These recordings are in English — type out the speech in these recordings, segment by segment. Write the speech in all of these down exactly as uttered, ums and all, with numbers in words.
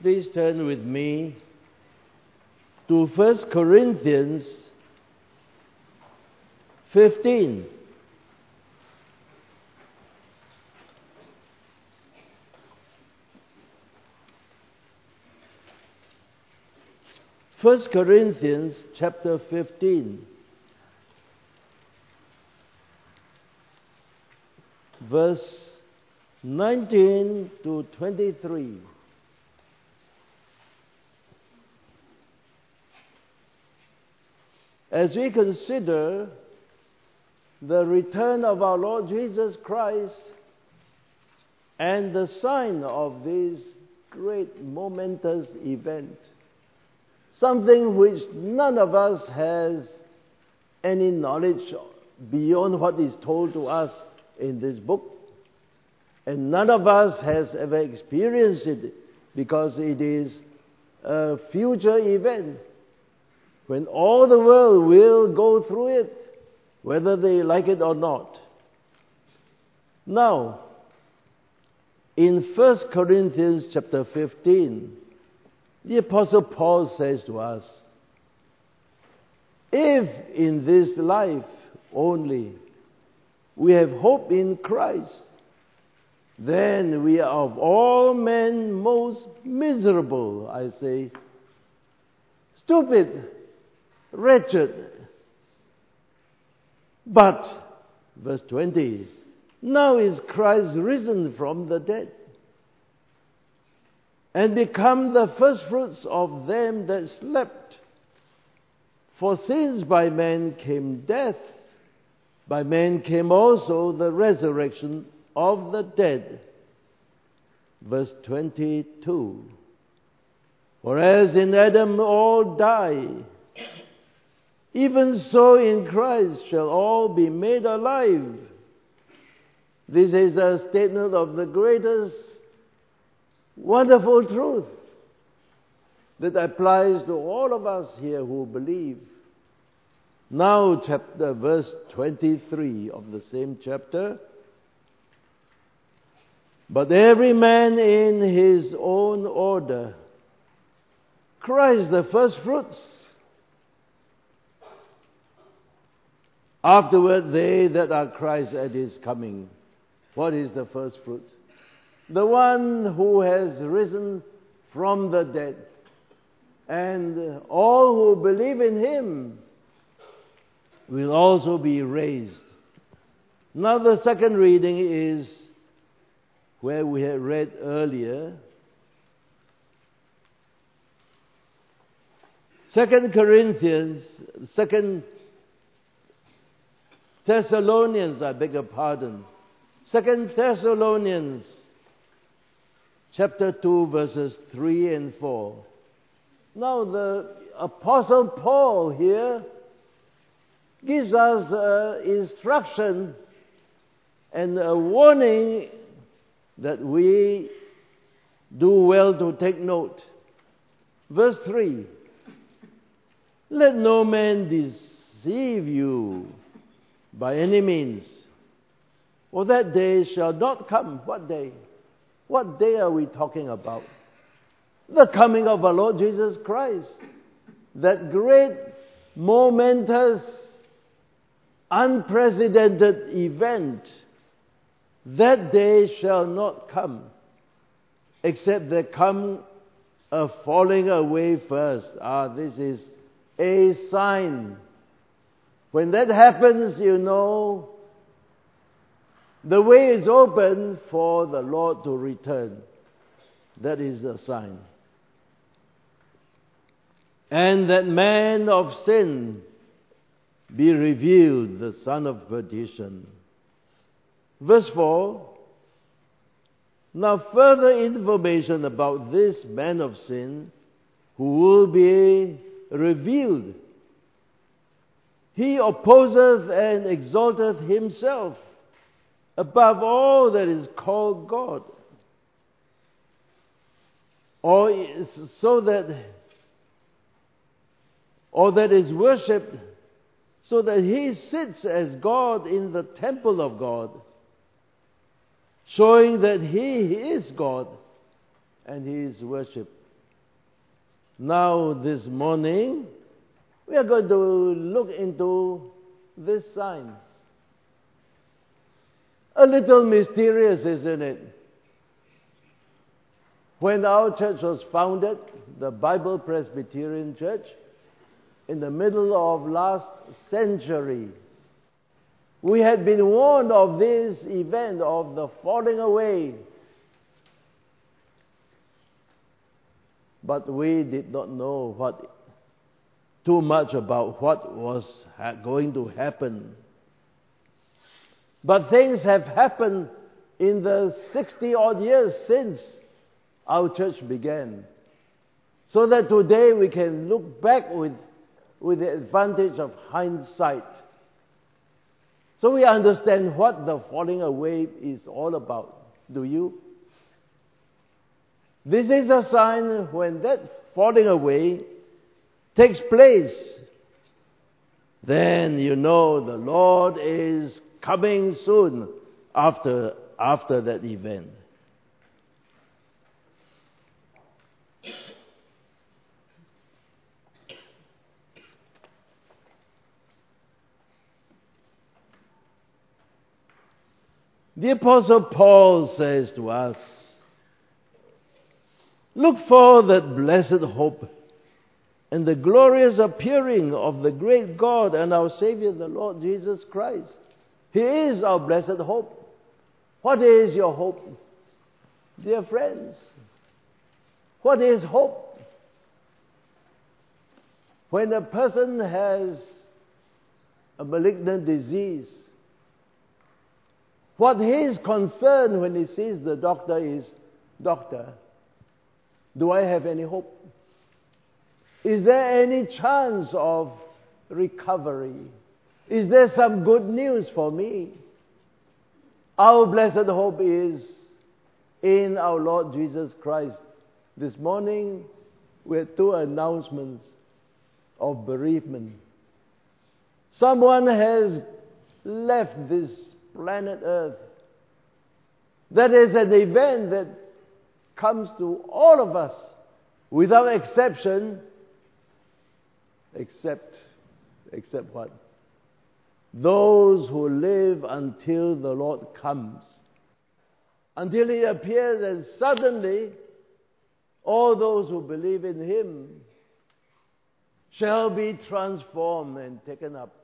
Please turn with me to First Corinthians fifteen. First Corinthians chapter fifteen, verse nineteen to twenty-three. As we consider the return of our Lord Jesus Christ and the sign of this great momentous event, something which none of us has any knowledge beyond what is told to us in this book, and none of us has ever experienced it because it is a future event when all the world will go through it, whether they like it or not. Now, in First Corinthians chapter fifteen, the Apostle Paul says to us, if in this life only we have hope in Christ, then we are of all men most miserable, I say, stupid, wretched. But, verse twenty, now is Christ risen from the dead, and become the firstfruits of them that slept. For since by man came death, by man came also the resurrection of the dead. Verse twenty-two, for as in Adam all die, even so in Christ shall all be made alive. This is a statement of the greatest wonderful truth that applies to all of us here who believe. Now, chapter verse twenty-three of the same chapter. But every man in his own order, Christ the firstfruits, afterward they that are Christ at his coming. What is the firstfruits? The one who has risen from the dead, and all who believe in him will also be raised. Now the second reading is where we had read earlier. Second Corinthians, Second Thessalonians, I beg your pardon. Second Thessalonians chapter two, verses three and four. Now the Apostle Paul here gives us uh, instruction and a warning that we do well to take note. Verse three, let no man deceive you by any means, for that day shall not come. What day? What day are we talking about? The coming of our Lord Jesus Christ. That great, momentous, unprecedented event. That day shall not come, except there come a falling away first. Ah, this is a sign. When that happens, you know, the way is open for the Lord to return. That is the sign. And that man of sin be revealed, the son of perdition. Verse four, now further information about this man of sin who will be revealed. He opposeth and exalteth himself above all that is called God, or so that, or that is worshipped, so that he sits as God in the temple of God, showing that he is God and he is worshipped Now, this morning, we are going to look into this sign. A little mysterious, isn't it? When our church was founded, the Bible Presbyterian Church, in the middle of last century, we had been warned of this event of the falling away. But we did not know what too much about what was ha- going to happen. But things have happened in the sixty odd years since our church began. So that today we can look back with, with the advantage of hindsight. So we understand what the falling away is all about. Do you? This is a sign when that falling away takes place. Then you know the Lord is coming soon after, after that event. The Apostle Paul says to us, look for that blessed hope and the glorious appearing of the great God and our Savior, the Lord Jesus Christ. He is our blessed hope. What is your hope? Dear friends, what is hope? When a person has a malignant disease, what his concern when he sees the doctor is, doctor, do I have any hope? Is there any chance of recovery? Is there some good news for me? Our blessed hope is in our Lord Jesus Christ. This morning we had two announcements of bereavement. Someone has left this planet Earth. That is an event that comes to all of us without exception, except, except what? Those who live until the Lord comes. Until He appears, and suddenly all those who believe in Him shall be transformed and taken up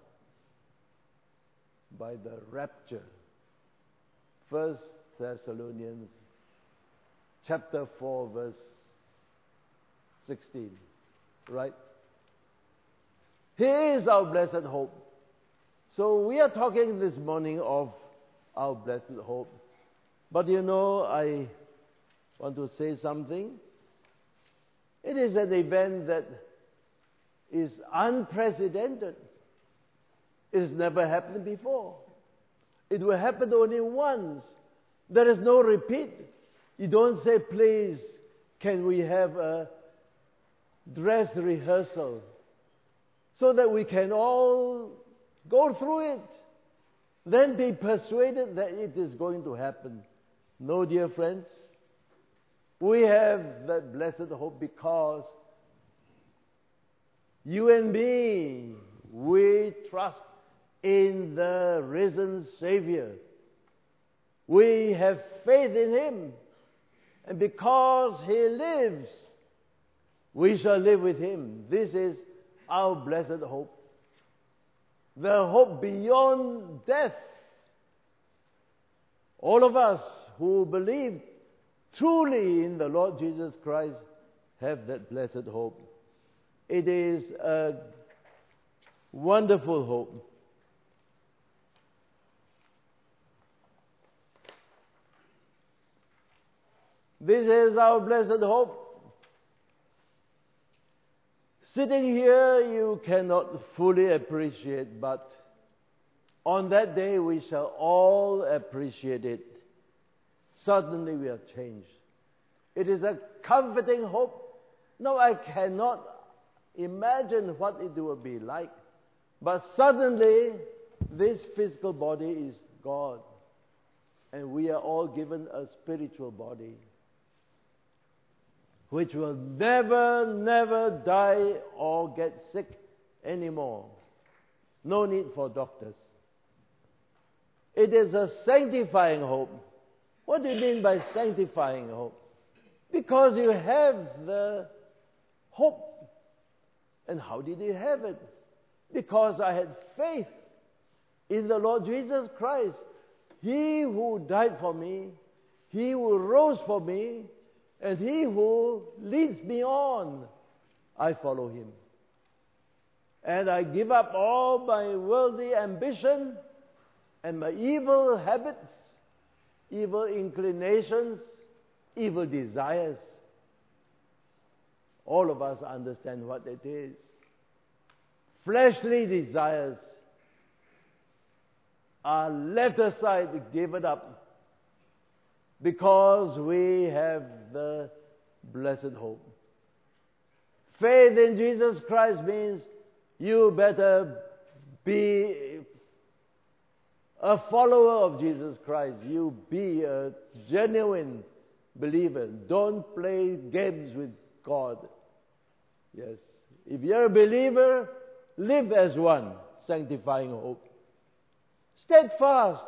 by the rapture. First Thessalonians chapter four verse sixteen. Right? He is our blessed hope. So we are talking this morning of our blessed hope. But you know, I want to say something. It is an event that is unprecedented. It has never happened before. It will happen only once. There is no repeat. You don't say, please, can we have a dress rehearsal so that we can all go through it, then be persuaded that it is going to happen. No, dear friends, we have that blessed hope because you and me, we trust in the risen Savior. We have faith in Him. And because He lives, we shall live with Him. This is our blessed hope. The hope beyond death. All of us who believe truly in the Lord Jesus Christ have that blessed hope. It is a wonderful hope. This is our blessed hope. Sitting here, you cannot fully appreciate, but on that day we shall all appreciate it. Suddenly we are changed. It is a comforting hope. No, I cannot imagine what it will be like. But suddenly, this physical body is gone. And we are all given a spiritual body. which will never, never die or get sick anymore. No need for doctors. It is a sanctifying hope. What do you mean by sanctifying hope? Because you have the hope. And how did you have it? Because I had faith in the Lord Jesus Christ. He who died for me, He who rose for me, and He who leads me on, I follow Him. And I give up all my worldly ambition and my evil habits, evil inclinations, evil desires. All of us understand what it is. Fleshly desires are left aside, given up, because we have the blessed hope. Faith in Jesus Christ means you better be a follower of Jesus Christ. You be a genuine believer. Don't play games with God. Yes. If you're a believer, live as one, sanctifying hope. Steadfast.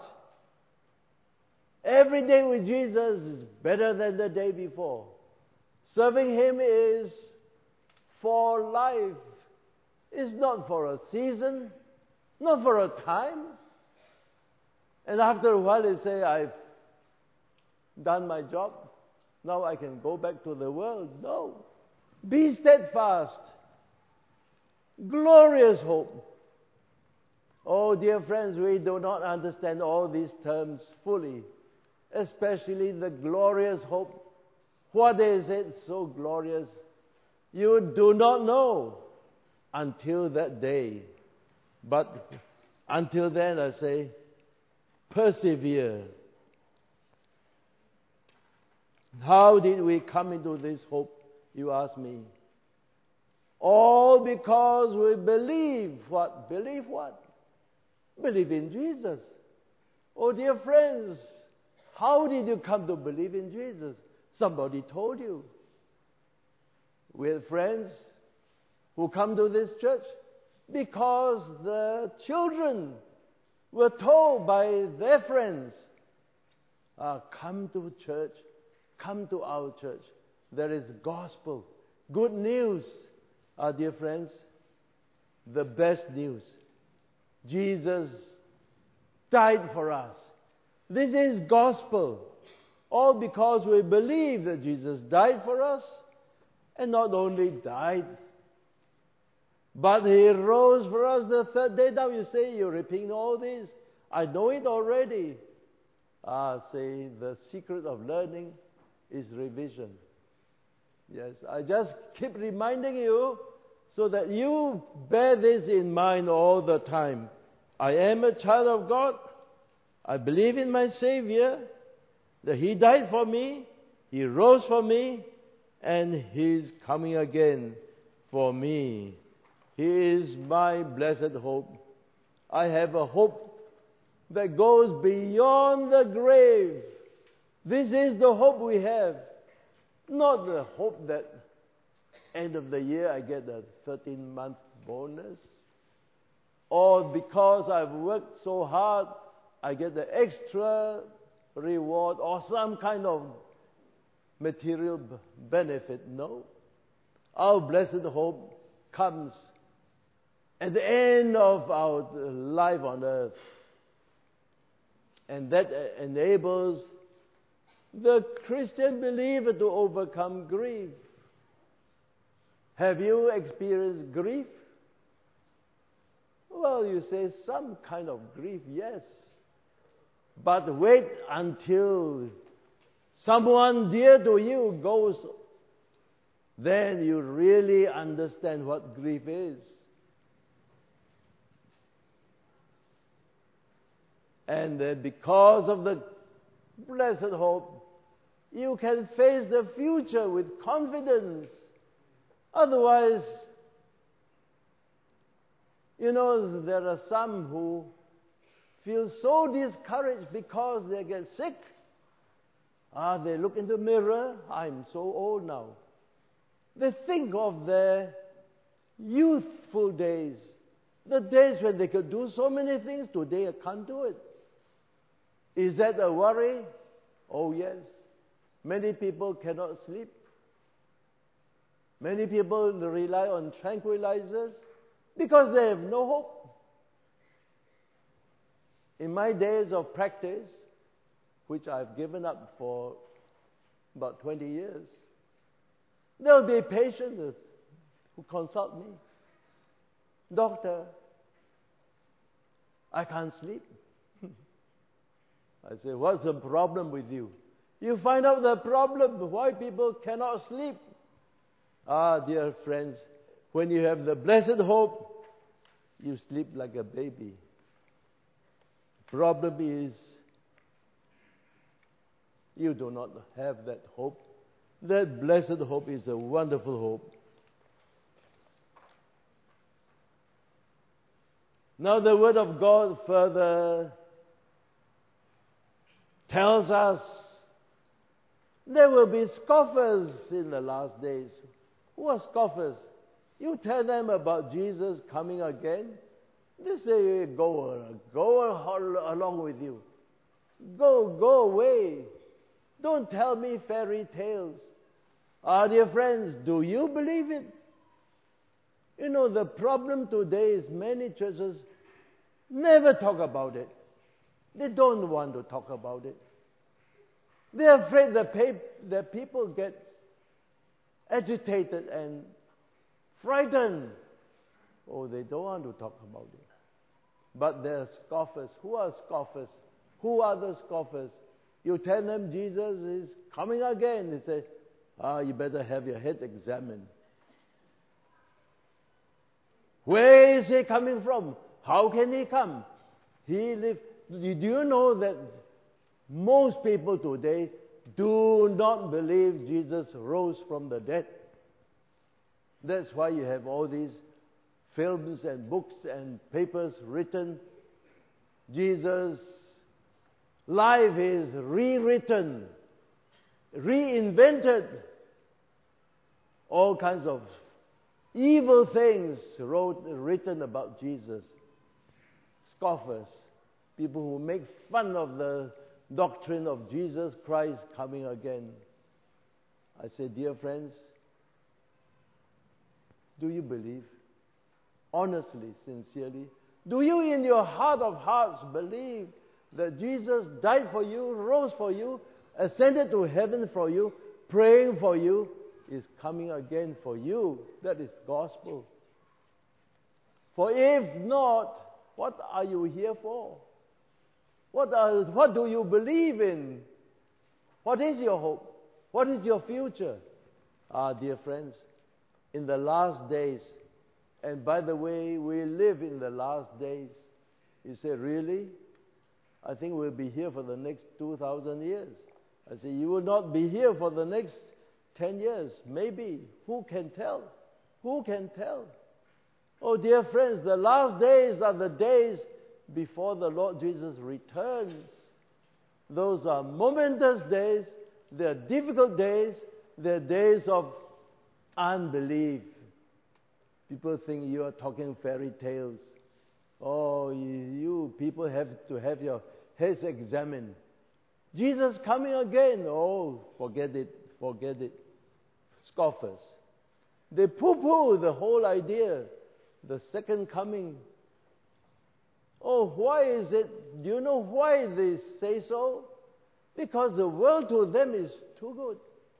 Every day with Jesus is better than the day before. Serving Him is for life. It's not for a season, not for a time. And after a while you say, I've done my job. Now I can go back to the world. No. Be steadfast. Glorious hope. Oh, dear friends, we do not understand all these terms fully, especially the glorious hope. What is it so glorious? You do not know until that day. But until then, I say, persevere. How did we come into this hope, you ask me? All because we believe what? Believe what? Believe in Jesus. Oh, dear friends, how did you come to believe in Jesus? Somebody told you. We have friends who come to this church because the children were told by their friends, ah, come to church, come to our church. There is gospel, good news. Ah, dear friends, the best news. Jesus died for us. This is gospel. All because we believe that Jesus died for us, and not only died, but He rose for us the third day. Now you say, you're repeating all this. I know it already. Ah, say, the secret of learning is revision. Yes, I just keep reminding you so that you bear this in mind all the time. I am a child of God. I believe in my Savior, that He died for me, He rose for me, and He's coming again for me. He is my blessed hope. I have a hope that goes beyond the grave. This is the hope we have. Not the hope that end of the year I get a thirteen-month bonus. Or because I've worked so hard, I get the extra reward or some kind of material benefit. No. Our blessed hope comes at the end of our life on earth. And that enables the Christian believer to overcome grief. Have you experienced grief? Well, you say some kind of grief, yes. But wait until someone dear to you goes, then you really understand what grief is. And uh, because of the blessed hope, you can face the future with confidence. Otherwise, you know, there are some who feel so discouraged because they get sick. Ah, they look in the mirror. I'm so old now. They think of their youthful days, the days when they could do so many things. Today I can't do it. Is that a worry? Oh yes. Many people cannot sleep. Many people rely on tranquilizers because they have no hope. In my days of practice, which I've given up for about twenty years, there will be patients who consult me. Doctor, I can't sleep. I say, what's the problem with you? You find out the problem, why people cannot sleep. Ah, dear friends, when you have the blessed hope, you sleep like a baby. Problem is, you do not have that hope. That blessed hope is a wonderful hope. Now the Word of God further tells us there will be scoffers in the last days. Who are scoffers? You tell them about Jesus coming again, they say, go, go along with you. Go, go away. Don't tell me fairy tales. Ah, dear friends, do you believe it? You know, the problem today is many churches never talk about it. They don't want to talk about it. They're afraid that, pay, that people get agitated and frightened. Oh, they don't want to talk about it. But there are scoffers. Who are scoffers? Who are the scoffers? You tell them Jesus is coming again. They say, ah, you better have your head examined. Where is he coming from? How can he come? He lived. Do you know that most people today do not believe Jesus rose from the dead? That's why you have all these films and books and papers written. Jesus' life is rewritten, reinvented. All kinds of evil things wrote, written about Jesus. Scoffers, people who make fun of the doctrine of Jesus Christ coming again. I say, dear friends, do you believe? Honestly, sincerely, do you in your heart of hearts believe that Jesus died for you, rose for you, ascended to heaven for you, praying for you, is coming again for you? That is gospel. For if not, what are you here for? What are, what do you believe in? What is your hope? What is your future? Ah, dear friends, in the last days, and by the way, we live in the last days. You say, really? I think we'll be here for the next two thousand years. I say, you will not be here for the next ten years. Maybe. Who can tell? Who can tell? Oh, dear friends, the last days are the days before the Lord Jesus returns. Those are momentous days. They're difficult days. They're days of unbelief. People think you are talking fairy tales. Oh, you, you people have to have your heads examined. Jesus coming again. Oh, forget it, forget it. Scoffers. They poo-poo the whole idea, the second coming. Oh, why is it? Do you know why they say so? Because the world to them is too good.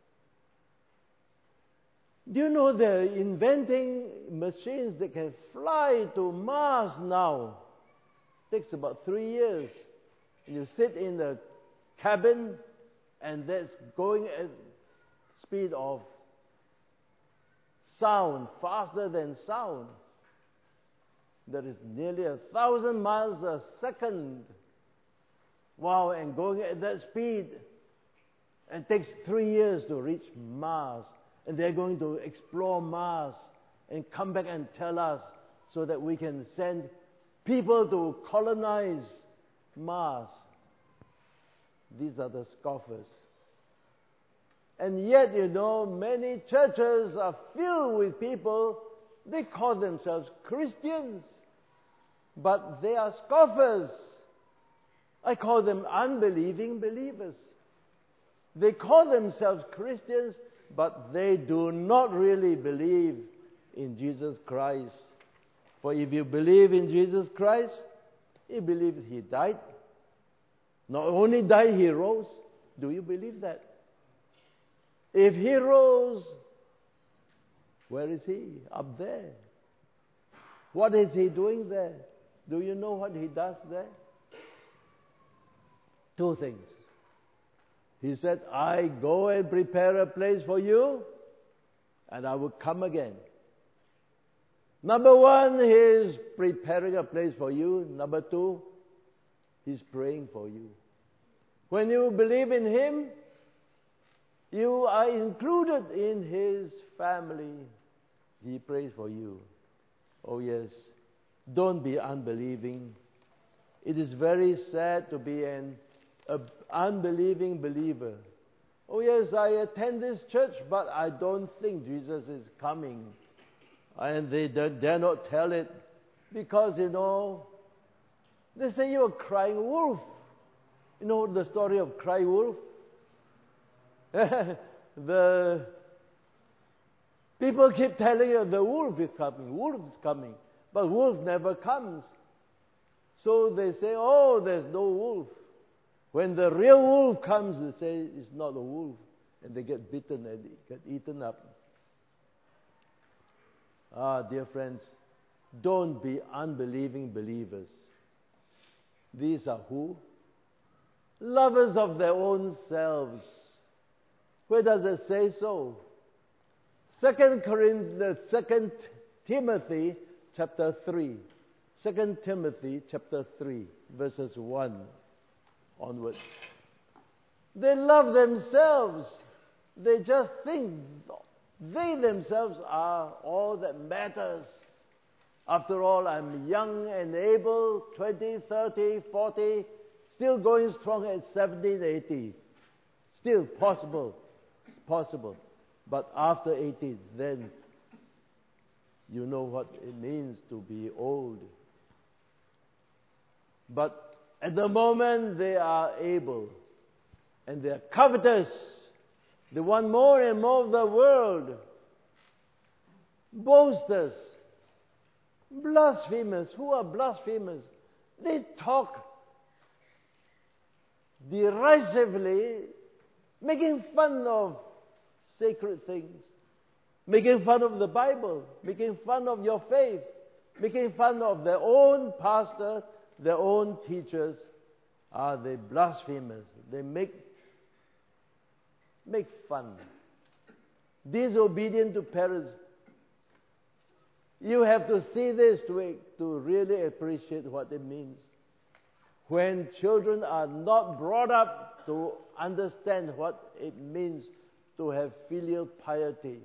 Do you know they're inventing machines that can fly to Mars now? It takes about three years. You sit in the cabin and that's going at speed of sound, faster than sound. That is nearly a thousand miles a second. Wow, and going at that speed. It takes three years to reach Mars. And they're going to explore Mars and come back and tell us so that we can send people to colonize Mars. These are the scoffers. And yet, you know, many churches are filled with people, they call themselves Christians, but they are scoffers. I call them unbelieving believers. They call themselves Christians, but they do not really believe in Jesus Christ. For if you believe in Jesus Christ, you believe He died. Not only died, He rose. Do you believe that? If He rose, where is He? Up there. What is He doing there? Do you know what He does there? Two things. He said, I go and prepare a place for you, and I will come again. Number one, He is preparing a place for you. Number two, He's praying for you. When you believe in Him, you are included in His family. He prays for you. Oh yes, don't be unbelieving. It is very sad to be an a unbelieving believer. Oh yes, I attend this church, but I don't think Jesus is coming. And they dare not tell it because, you know, they say you're a crying wolf. You know the story of cry wolf? The people keep telling you the wolf is coming, wolf is coming, but wolf never comes. So they say, oh, there's no wolf. When the real wolf comes, they say it's not a wolf, and they get bitten and get eaten up. Ah, dear friends, don't be unbelieving believers. These are who? Lovers of their own selves. Where does it say so? Second Corinthians, Second Timothy, chapter three. Second Timothy, chapter three, verses one onwards. They love themselves. They just think they themselves are all that matters. After all, I'm young and able, twenty, thirty, forty, still going strong at seventeen, eighty. Still possible. It's possible. But after eighty, then you know what it means to be old. But at the moment, they are able, and they are covetous. They want more and more of the world. Boasters. Blasphemers. Who are blasphemers? They talk derisively, making fun of sacred things, making fun of the Bible, making fun of your faith, making fun of their own pastor, their own teachers. Are they blasphemers? They make make fun. Disobedient to parents. You have to see this to, to really appreciate what it means. When children are not brought up to understand what it means to have filial piety.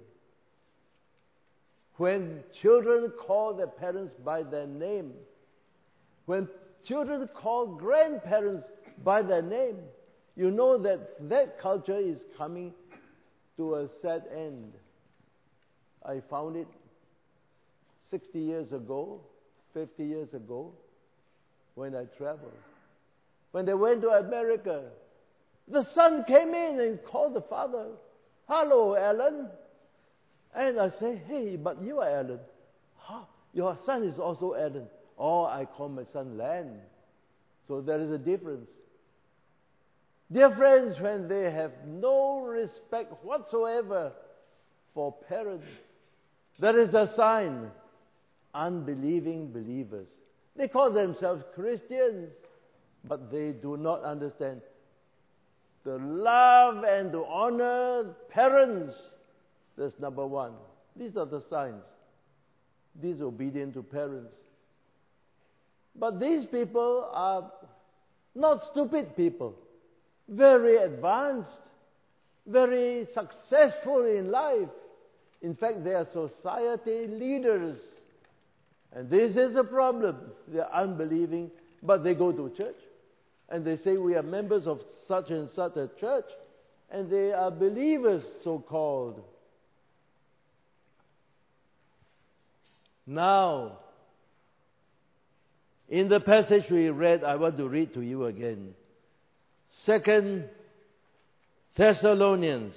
When children call their parents by their name. When children call grandparents by their name, you know that that culture is coming to a sad end. I found it sixty years ago, fifty years ago, when I traveled. When they went to America, the son came in and called the father, "Hello, Alan." And I say, "Hey, but you are Alan." "Huh? Your son is also Alan." "Oh, I call my son Len." So there is a difference. Dear friends, when they have no respect whatsoever for parents, that is a sign. Unbelieving believers. They call themselves Christians, but they do not understand to love and to honor parents. That's number one. These are the signs. Disobedient to parents. But these people are not stupid people. Very advanced. Very successful in life. In fact, they are society leaders. And this is a problem. They are unbelieving, but they go to church. And they say, we are members of such and such a church. and they are believers, so-called. Now, in the passage we read, I want to read to you again. Second Thessalonians,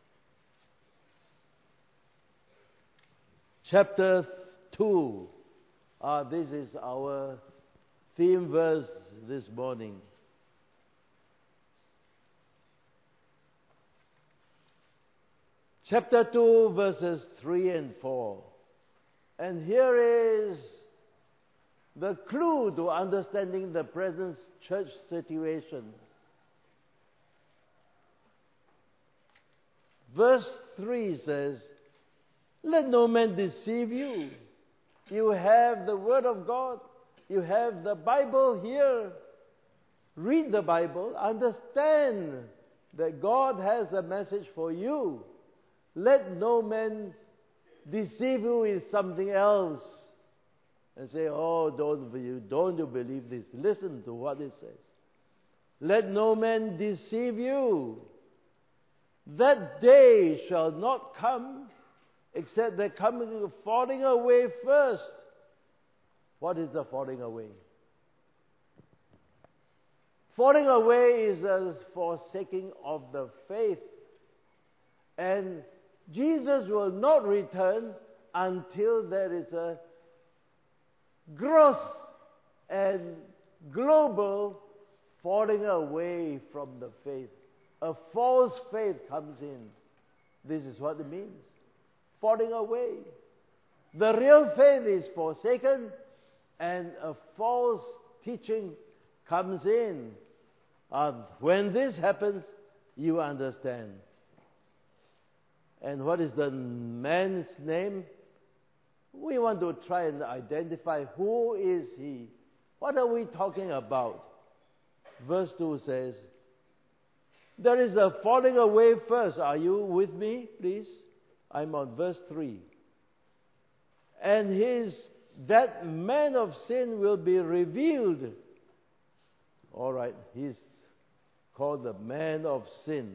chapter two. Ah, this is our theme verse this morning. Chapter two, verses three and four. And here is the clue to understanding the present church situation. Verse three says, "Let no man deceive you. You have the Word of God. You have the Bible here. Read the Bible. Understand that God has a message for you. Let no man deceive you with something else." And say, "Oh, don't you, don't you believe this?" Listen to what it says. "Let no man deceive you. That day shall not come, except there coming a falling away first." What is the falling away? Falling away is a forsaking of the faith. And Jesus will not return until there is a gross and global falling away from the faith. A false faith comes in. This is what it means. Falling away. The real faith is forsaken and a false teaching comes in. Uh, when this happens, you understand. And what is the man's name? We want to try and identify who is he. What are we talking about? Verse two says, there is a falling away first. Are you with me, please? I'm on verse three. And his that man of sin will be revealed. All right, he's called the man of sin.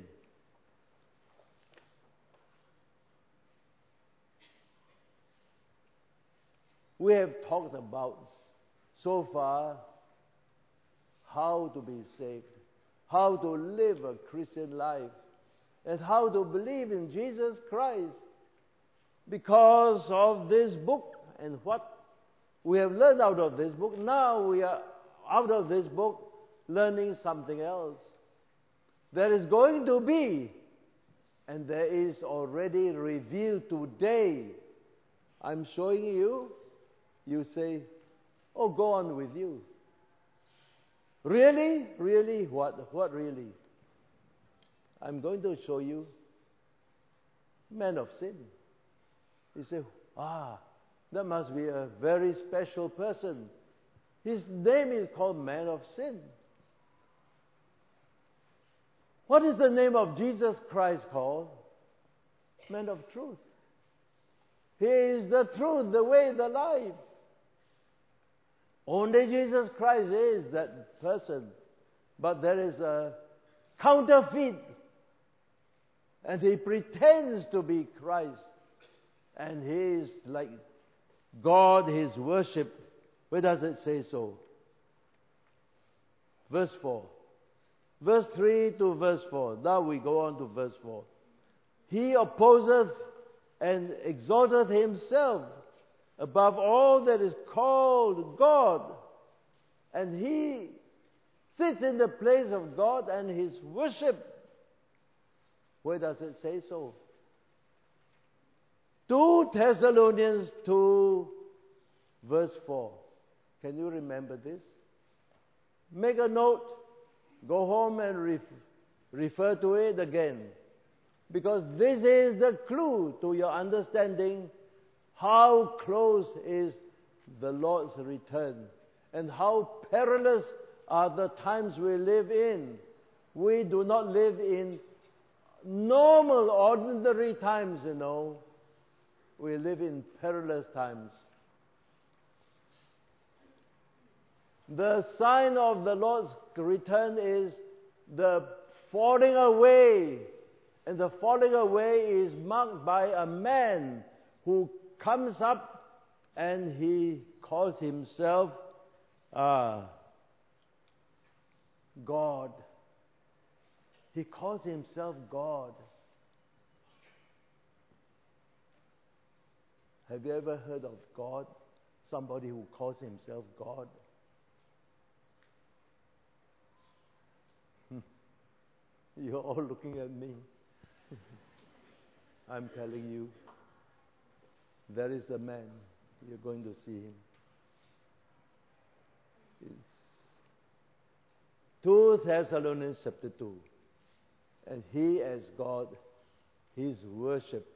We have talked about so far how to be saved, how to live a Christian life, and how to believe in Jesus Christ because of this book and what we have learned out of this book. Now we are out of this book learning something else. There is going to be, and there is already revealed today. I'm showing you. You say, "Oh, go on with you." Really? Really? What? What really? I'm going to show you man of sin. You say, "Ah, that must be a very special person. His name is called man of sin." What is the name of Jesus Christ called? Man of truth. He is the truth, the way, the life. Only Jesus Christ is that person. But there is a counterfeit. And he pretends to be Christ. And he is like God, he is worshipped. Where does it say so? Verse four. Verse three to verse four. Now we go on to verse four. He opposeth and exalteth himself above all that is called God. And he sits in the place of God and is worshipped. Where does it say so? Two Thessalonians two, verse four. Can you remember this? Make a note. Go home and ref- refer to it again. Because this is the clue to your understanding how close is the Lord's return and how perilous are the times we live in. We do not live in normal, ordinary times, you know. We live in perilous times. The sign of the Lord's return is the falling away And the falling away is marked by a man who comes up and he calls himself uh, God. He calls himself God. Have you ever heard of God? Somebody who calls himself God? You're all looking at me. I'm telling you, there is a man. You're going to see him. It's two Thessalonians chapter two. And he as God, he is worshipped.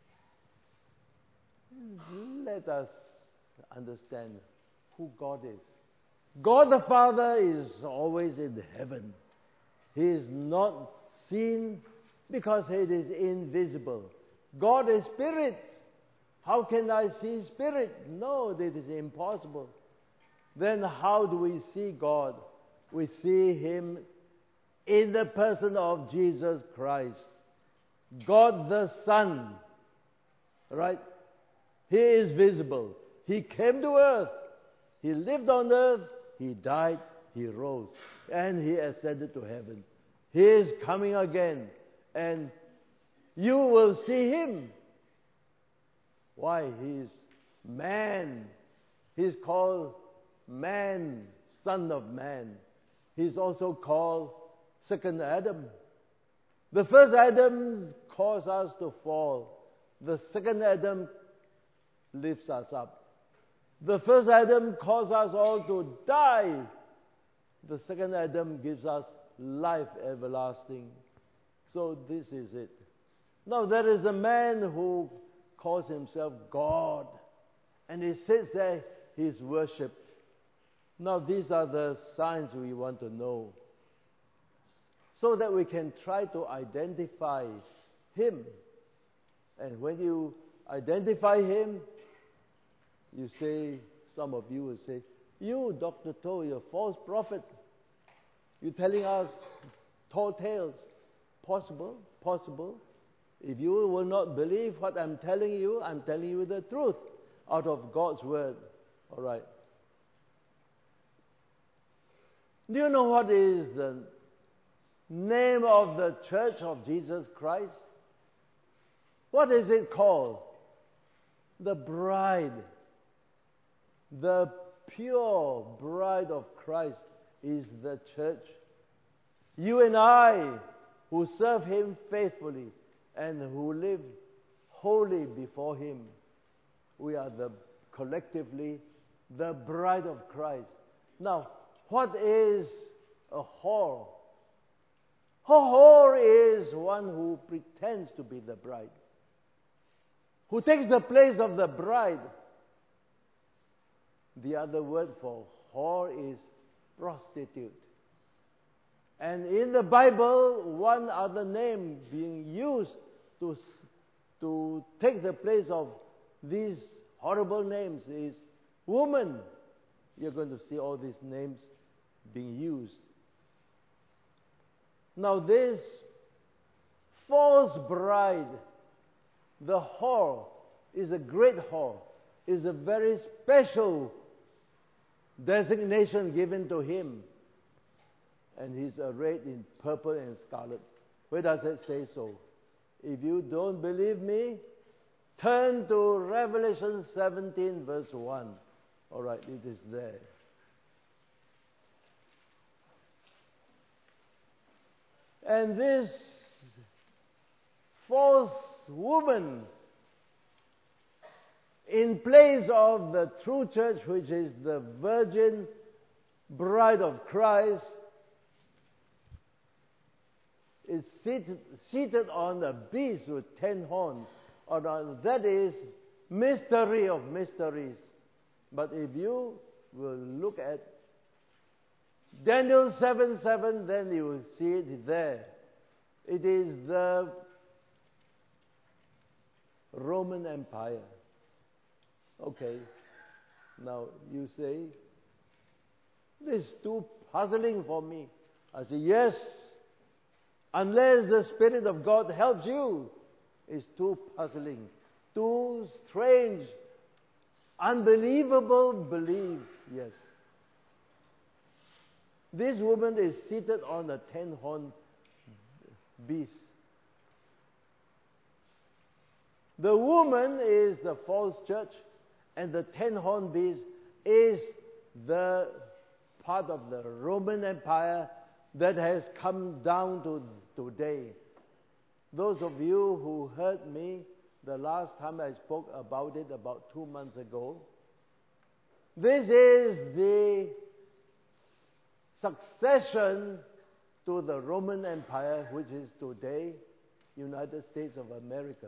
Let us understand who God is. God the Father is always in heaven. He is not seen because it is invisible. God is spirit. How can I see spirit? No, this is impossible. Then how do we see God? We see Him in the person of Jesus Christ. God the Son. Right? He is visible. He came to earth. He lived on earth. He died. He rose. And He ascended to heaven. He is coming again. And you will see Him. Why? He is man. He is called man, Son of Man. He is also called second Adam. The first Adam caused us to fall. The second Adam lifts us up. The first Adam caused us all to die. The second Adam gives us life everlasting. So this is it. Now there is a man who calls himself God. And he sits there, he is worshipped. Now these are the signs we want to know, so that we can try to identify Him. And when you identify Him, you say, some of you will say, you, Doctor To, you're a false prophet. You're telling us tall tales. Possible, possible. If you will not believe what I'm telling you, I'm telling you the truth out of God's word. All right. Do you know what is the name of the Church of Jesus Christ? What is it called? The bride. The pure bride of Christ is the church. You and I, who serve Him faithfully and who live holy before Him, we are the collectively the bride of Christ. Now, what is a whore? A whore is one who pretends to be the bride, who takes the place of the bride. The other word for whore is prostitute. And in the Bible, one other name being used to, to take the place of these horrible names is woman. You're going to see all these names being used. Now this false bride, the whore, is a great whore, is a very special designation given to him. And he's arrayed in purple and scarlet. Where does it say so? If you don't believe me, turn to Revelation seventeen verse one. All right, it is there. And this false woman, in place of the true church, which is the virgin bride of Christ, is seated, seated on a beast with ten horns. Or that is mystery of mysteries. But if you will look at Daniel seven seven, then you will see it there. It is the Roman Empire. Okay. Now you say, this is too puzzling for me. I say, yes, unless the Spirit of God helps you, is too puzzling, too strange, unbelievable belief. Yes. This woman is seated on a ten-horned beast. The woman is the false church, and the ten-horned beast is the part of the Roman Empire that has come down to today. Those of you who heard me the last time I spoke about it about two months ago, this is the succession to the Roman Empire, which is today United States of America.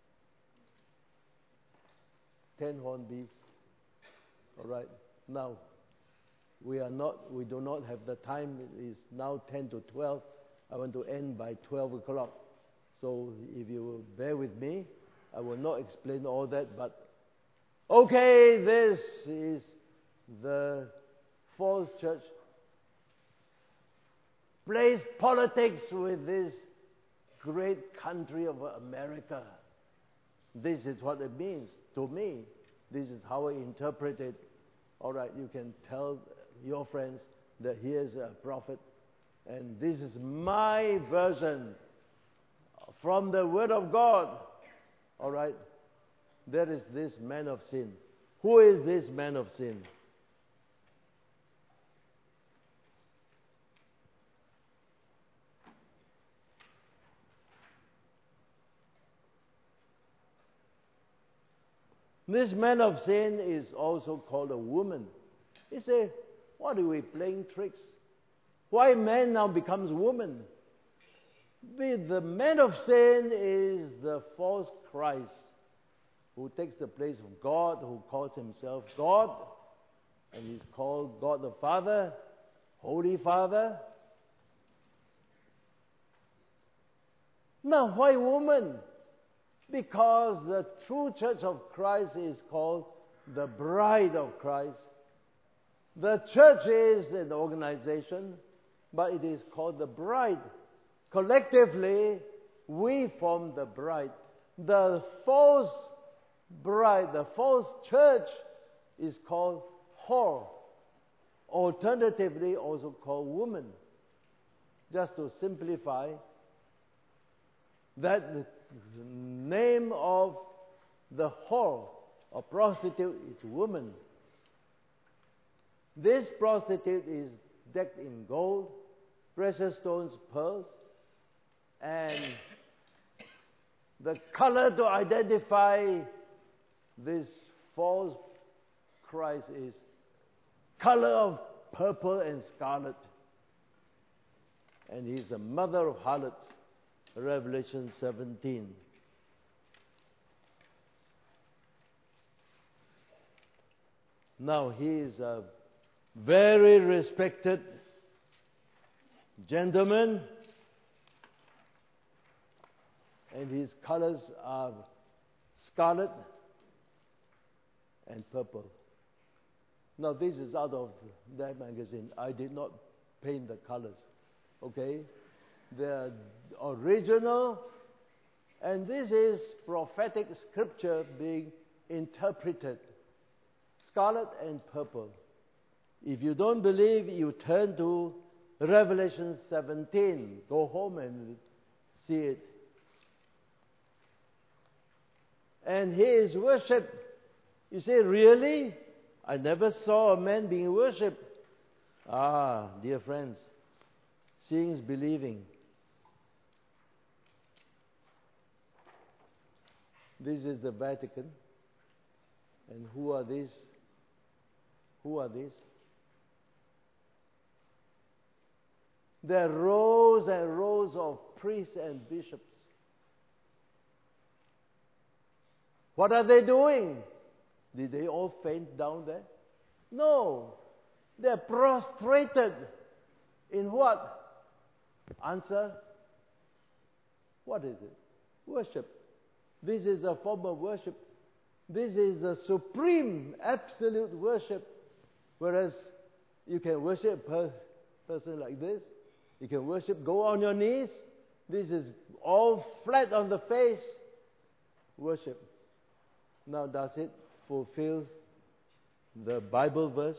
Ten-horned beast. All right. Now, we are not. We do not have the time. It is now ten to twelve. I want to end by twelve o'clock. So, if you will bear with me, I will not explain all that. But okay, this is the false church. Plays politics with this great country of America. This is what it means to me. This is how I interpret it. All right, you can tell your friends that here's a prophet, and this is my version from the Word of God. All right, there is this man of sin. Who is this man of sin? This man of sin is also called a woman. You say, what are we playing tricks? Why man now becomes woman? The man of sin is the false Christ who takes the place of God, who calls himself God, and he's called God the Father, Holy Father. Now, why woman? Because the true church of Christ is called the bride of Christ. The church is an organization, but it is called the bride. Collectively, we form the bride. The false bride, the false church is called whore. Alternatively, also called woman. Just to simplify, that the name of the whore or prostitute is woman. This prostitute is decked in gold, precious stones, pearls, and the color to identify this false Christ is color of purple and scarlet. And he's the mother of harlots. Revelation seventeen. Now he is a very respected gentleman, and his colors are scarlet and purple. Now this is out of that magazine. I did not paint the colors. Okay? They are original, and this is prophetic scripture being interpreted. Scarlet and purple. If you don't believe, you turn to Revelation seventeen. Go home and see it. And he is worshipped. You say, really? I never saw a man being worshipped. Ah, dear friends, seeing is believing. This is the Vatican. And who are these? Who are these? There are rows and rows of priests and bishops. What are they doing? Did they all faint down there? No. They're prostrated. In what? Answer. What is it? Worship. This is a form of worship. This is the supreme, absolute worship. Whereas you can worship a per- person like this. You can worship, go on your knees. This is all flat on the face. Worship. Now, does it fulfill the Bible verse?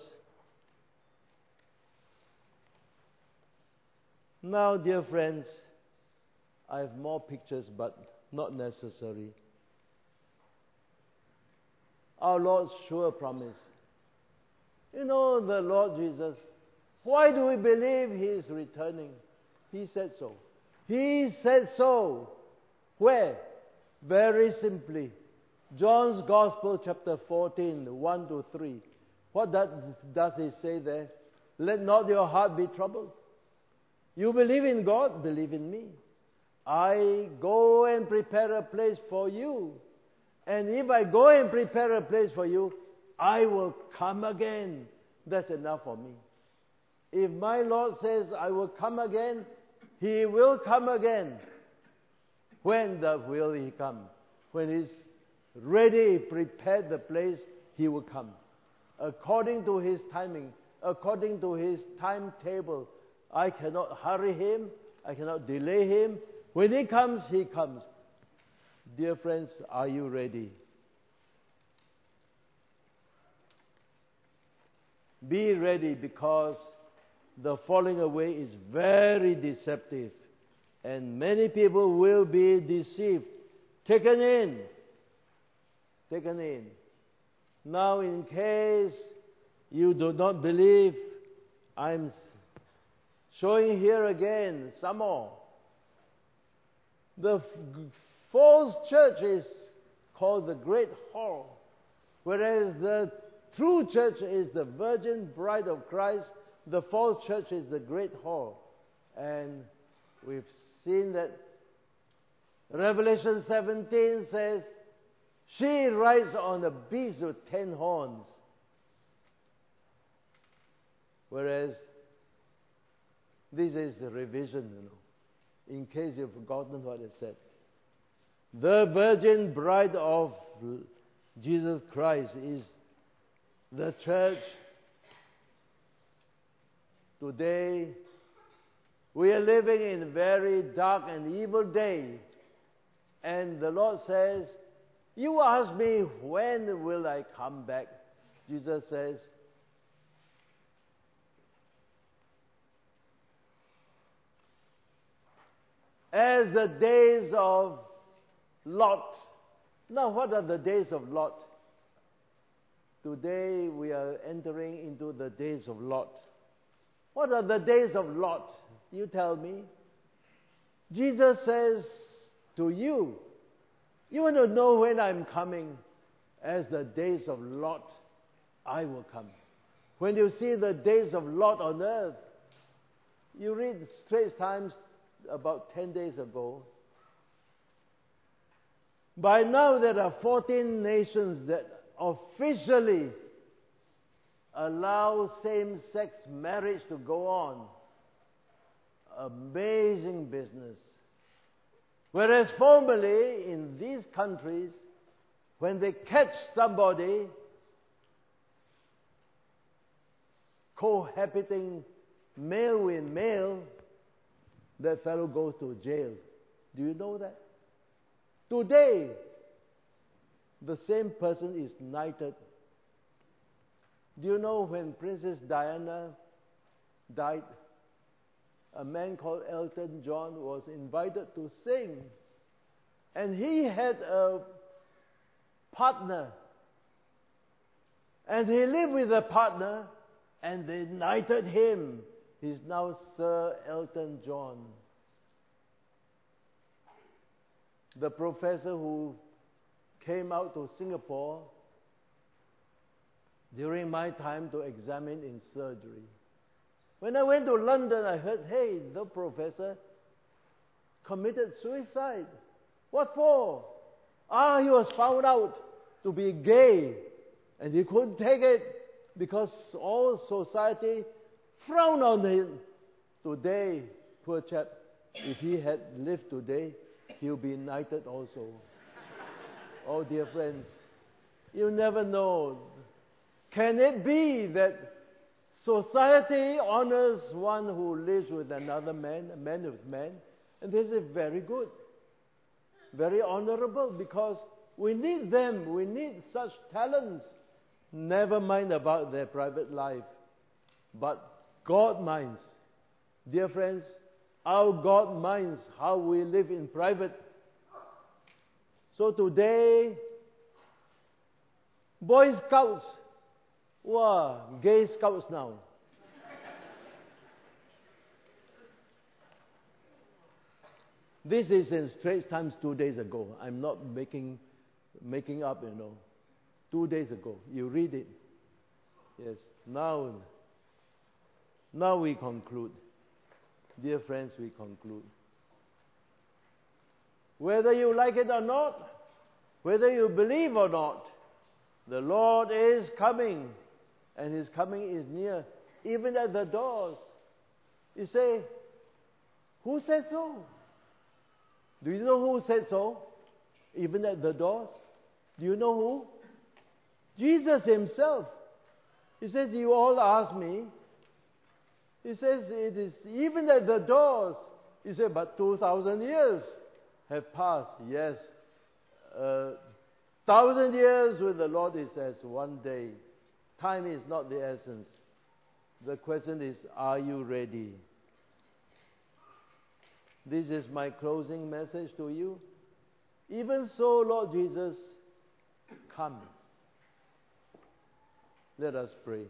Now, dear friends, I have more pictures, but not necessary. Our Lord's sure promise. You know, the Lord Jesus, why do we believe He is returning? He said so. He said so. Where? Very simply. John's Gospel, chapter fourteen, one to three. What does, does He say there? Let not your heart be troubled. You believe in God, believe in me. I go and prepare a place for you. And if I go and prepare a place for you, I will come again. That's enough for me. If my Lord says, I will come again, He will come again. When the will He come? When He's ready, prepared the place, He will come. According to His timing, according to His timetable. I cannot hurry Him. I cannot delay Him. When He comes, He comes. Dear friends, are you ready? Be ready, because the falling away is very deceptive. And many people will be deceived, taken in. Taken in. Now, in case you do not believe, I'm showing here again some more. The false church is called the Great Whore, whereas the true church is the Virgin Bride of Christ. The false church is the Great Whore. And we've seen that Revelation seventeen says, she rides on a beast with ten horns. Whereas this is a revision, you know, in case you've forgotten what I said. The Virgin Bride of Jesus Christ is the church. Today, we are living in a very dark and evil day. And the Lord says, you ask me, when will I come back? Jesus says, as the days of Lot. Now, what are the days of Lot? Today, we are entering into the days of Lot. What are the days of Lot? You tell me. Jesus says to you, you want to know when I'm coming? As the days of Lot, I will come. When you see the days of Lot on earth, you read Straits Times about ten days ago. By now there are fourteen nations that officially allow same-sex marriage to go on. Amazing business. Whereas formerly in these countries, when they catch somebody cohabiting male with male, that fellow goes to jail. Do you know that? Today, the same person is knighted. Do you know when Princess Diana died, a man called Elton John was invited to sing. And he had a partner. And he lived with a partner, and they knighted him. He's now Sir Elton John. The professor who came out to Singapore during my time to examine in surgery. When I went to London, I heard, hey, the professor committed suicide. What for? Ah, he was found out to be gay, and he couldn't take it because all society frowned on him. Today, poor chap, if he had lived today, he'll be knighted also. Oh, dear friends, you never know. Can it be that society honors one who lives with another man, a man with man, And this is very good, very honorable, because we need them. We need such talents. Never mind about their private life, but God minds. Dear friends, our God minds how we live in private. So today, Boy Scouts, wow, gay scouts now. This is in Straits Times two days ago. I'm not making making up, you know. Two days ago. You read it. Yes. Now, now we conclude. Dear friends, we conclude. Whether you like it or not, whether you believe or not, the Lord is coming, and His coming is near, even at the doors. You say, who said so? Do you know who said so? Even at the doors? Do you know who? Jesus Himself. He says, you all ask me. He says, it is even at the doors. He said, but two thousand years have passed. Yes. Uh, thousand years with the Lord is as one day. Time is not the essence. The question is, are you ready? This is my closing message to you. Even so, Lord Jesus, come. Let us pray.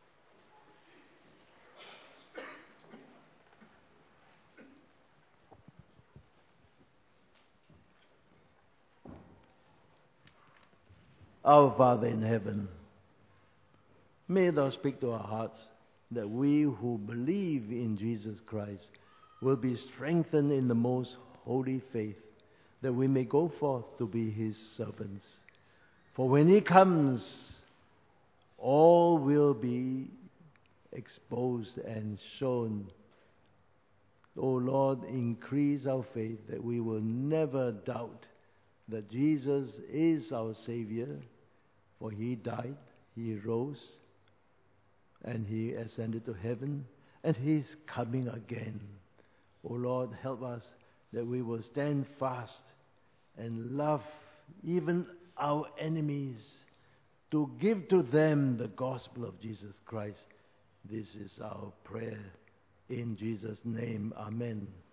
Our Father in heaven, may Thou speak to our hearts that we who believe in Jesus Christ will be strengthened in the most holy faith, that we may go forth to be His servants. For when He comes, all will be exposed and shown. O Lord, increase our faith that we will never doubt that Jesus is our Savior, for He died, He rose, and He ascended to heaven, and He is coming again. O Lord, help us that we will stand fast and love even our enemies, to give to them the gospel of Jesus Christ. This is our prayer. In Jesus' name, amen.